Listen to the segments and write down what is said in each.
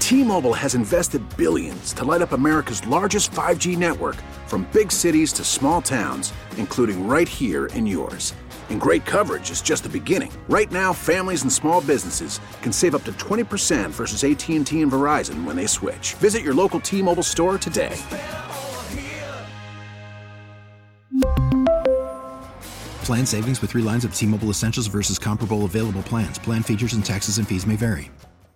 T-Mobile has invested billions to light up America's largest 5G network, from big cities to small towns, including right here in yours. And great coverage is just the beginning. Right now, families and small businesses can save up to 20% versus AT&T and Verizon when they switch. Visit your local T-Mobile store today. Plan savings with 3 lines of T-Mobile Essentials versus comparable available plans. Plan features and taxes and fees may vary.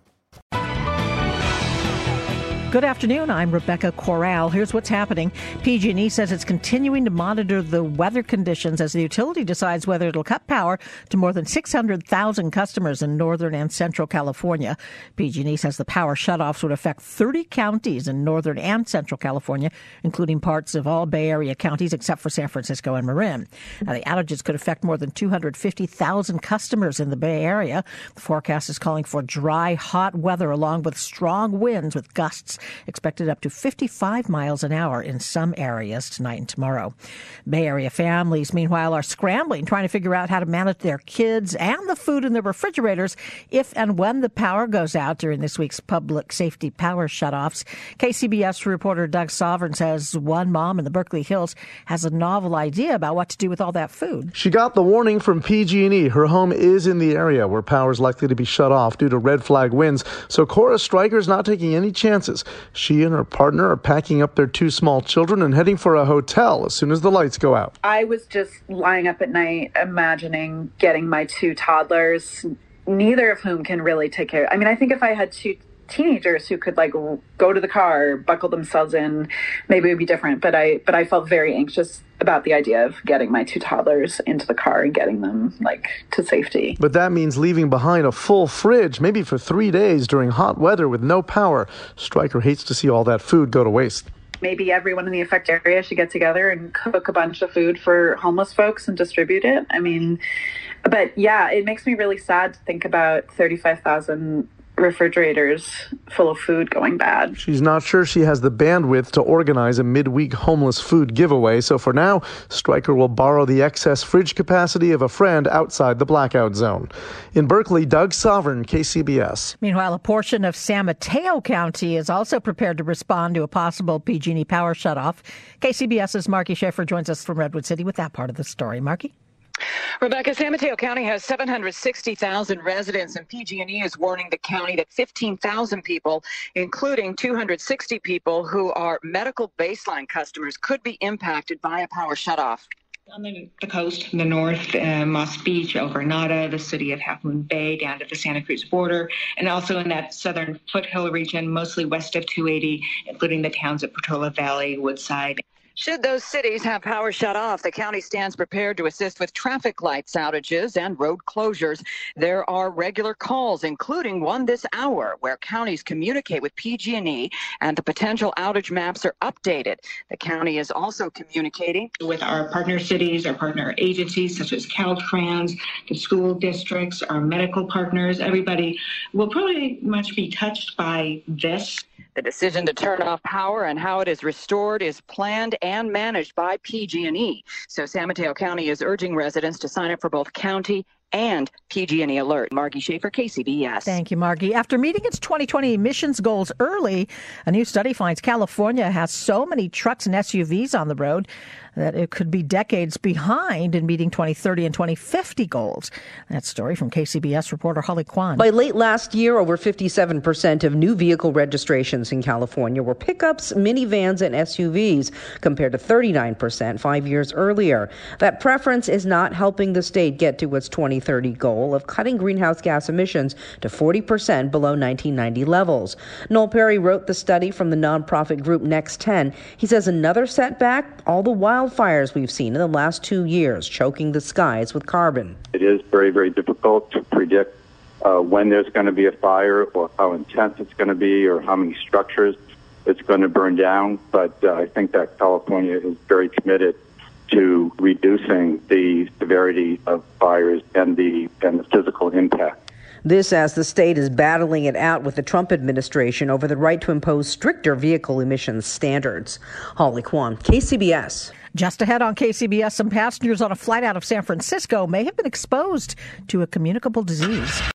Good afternoon. I'm Rebecca Corral. Here's what's happening. PG&E says it's continuing to monitor the weather conditions as the utility decides whether it'll cut power to more than 600,000 customers in northern and central California. PG&E says the power shutoffs would affect 30 counties in northern and central California, including parts of all Bay Area counties except for San Francisco and Marin. Now, the outages could affect more than 250,000 customers in the Bay Area. The forecast is calling for dry, hot weather along with strong winds with gusts expected up to 55 miles an hour in some areas tonight and tomorrow. Bay Area families, meanwhile, are scrambling, trying to figure out how to manage their kids and the food in their refrigerators if and when the power goes out during this week's public safety power shutoffs. KCBS reporter Doug Sovereign says one mom in the Berkeley Hills has a novel idea about what to do with all that food. She got the warning from PG&E. Her home is in the area where power is likely to be shut off due to red flag winds, so Cora Stryker's not taking any chances. She and her partner are packing up their 2 small children and heading for a hotel as soon as the lights go out. I was just lying up at night imagining getting my 2 toddlers, neither of whom can really take care. I mean, I think if I had 2 teenagers who could go to the car, buckle themselves in, maybe it would be different. But I felt very anxious about the idea of getting my 2 toddlers into the car and getting them to safety. But that means leaving behind a full fridge, maybe for 3 days during hot weather with no power. Stryker hates to see all that food go to waste. Maybe everyone in the affected area should get together and cook a bunch of food for homeless folks and distribute it. I mean, but yeah, it makes me really sad to think about 35,000 refrigerators full of food going bad. She's not sure she has the bandwidth to organize a midweek homeless food giveaway, so for now, Stryker will borrow the excess fridge capacity of a friend outside the blackout zone. In Berkeley, Doug Sovereign, KCBS. Meanwhile, a portion of San Mateo County is also prepared to respond to a possible PG&E power shutoff. KCBS's Marky Schaefer joins us from Redwood City with that part of the story. Marky? Rebecca, San Mateo County has 760,000 residents, and PG&E is warning the county that 15,000 people, including 260 people who are medical baseline customers, could be impacted by a power shutoff. On the coast, in the north, Moss Beach, El Granada, the city of Half Moon Bay, down to the Santa Cruz border, and also in that southern foothill region, mostly west of 280, including the towns of Portola Valley, Woodside. Should those cities have power shut off, the county stands prepared to assist with traffic lights outages and road closures. There are regular calls, including one this hour, where counties communicate with PG&E and the potential outage maps are updated. The county is also communicating with our partner cities, our partner agencies such as Caltrans, the school districts, our medical partners. Everybody will probably much be touched by this. The decision to turn off power and how it is restored is planned and managed by PG&E. So San Mateo County is urging residents to sign up for both county and PG&E Alert. Margie Schaefer, KCBS. Thank you, Margie. After meeting its 2020 emissions goals early, a new study finds California has so many trucks and SUVs on the road that it could be decades behind in meeting 2030 and 2050 goals. That story from KCBS reporter Holly Kwan. By late last year, over 57% of new vehicle registrations in California were pickups, minivans, and SUVs, compared to 39% 5 years earlier. That preference is not helping the state get to its 2030 goal of cutting greenhouse gas emissions to 40% below 1990 levels. Noel Perry wrote the study from the nonprofit group Next 10. He says another setback, all the wildfires we've seen in the last 2 years, choking the skies with carbon. It is very, very difficult to predict when there's going to be a fire or how intense it's going to be or how many structures it's going to burn down. But I think that California is very committed to reducing the severity of fires and the physical impact. This as the state is battling it out with the Trump administration over the right to impose stricter vehicle emissions standards. Holly Kwan, KCBS. Just ahead on KCBS, some passengers on a flight out of San Francisco may have been exposed to a communicable disease.